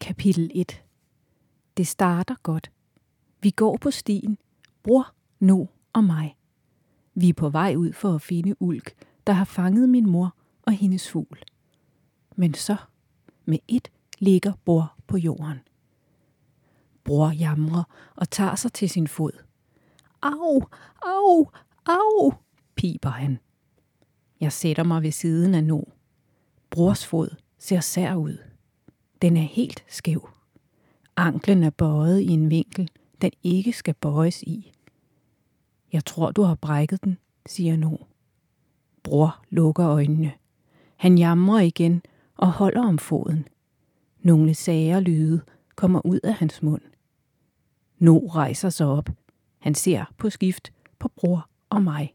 Kapitel 1. Det starter godt. Vi går på stien, bror, No og mig. Vi er på vej ud for at finde ulk, der har fanget min mor og hendes fugl. Men så, med ét, ligger bror på jorden. Bror jamrer og tager sig til sin fod. Au, au, au, piber han. Jeg sætter mig ved siden af No. Brors fod ser sær ud. Den er helt skæv. Anklen er bøjet i en vinkel, den ikke skal bøjes i. Jeg tror, du har brækket den, siger No. Bror lukker øjnene. Han jamrer igen og holder om foden. Nogle sære lyde kommer ud af hans mund. No rejser sig op. Han ser på skift på bror og mig.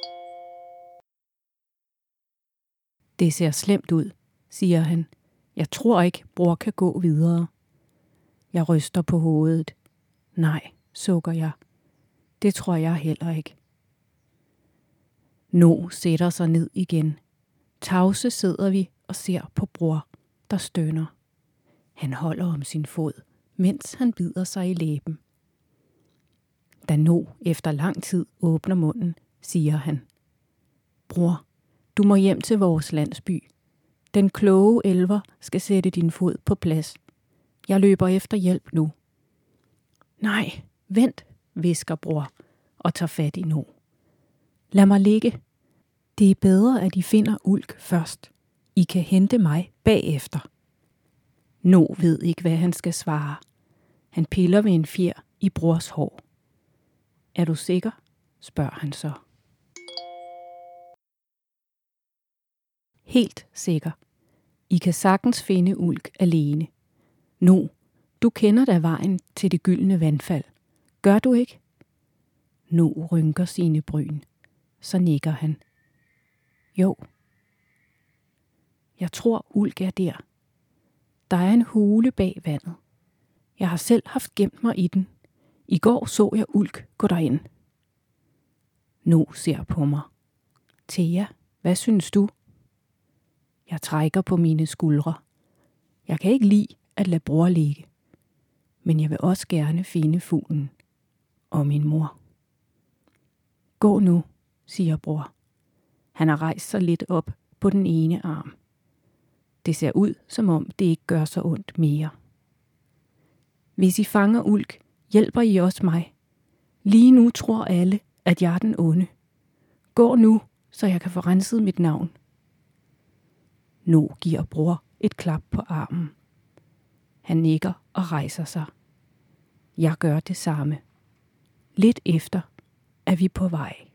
Det ser slemt ud, siger han. Jeg tror ikke, bror kan gå videre. Jeg ryster på hovedet. Nej, sukker jeg. Det tror jeg heller ikke. No sætter sig ned igen. Tavse sidder vi og ser på bror, der stønner. Han holder om sin fod, mens han bider sig i læben. Da No efter lang tid åbner munden, siger han: Bror, du må hjem til vores landsby. Den kloge elver skal sætte din fod på plads. Jeg løber efter hjælp nu. Nej, vent, hvisker bror og tager fat i No. Lad mig ligge. Det er bedre, at I finder ulk først. I kan hente mig bagefter. No ved ikke, hvad han skal svare. Han piller ved en fjer i brors hår. Er du sikker? Spørger han så. Helt sikker. I kan sagtens finde ulk alene. No, du kender da vejen til det gyldne vandfald. Gør du ikke? No rynker sine bryn. Så nikker han. Jo. Jeg tror, ulk er der. Der er en hule bag vandet. Jeg har selv haft gemt mig i den. I går så jeg ulk gå derind. No ser på mig. Thea, hvad synes du? Jeg trækker på mine skuldre. Jeg kan ikke lide at lade bror ligge. Men jeg vil også gerne finde fuglen. Og min mor. Gå nu, siger bror. Han har rejst sig lidt op på den ene arm. Det ser ud, som om det ikke gør så ondt mere. Hvis I fanger ulk, hjælper I også mig. Lige nu tror alle, at jeg er den onde. Gå nu, så jeg kan få renset mit navn. No giver bror et klap på armen. Han nikker og rejser sig. Jeg gør det samme. Lidt efter er vi på vej.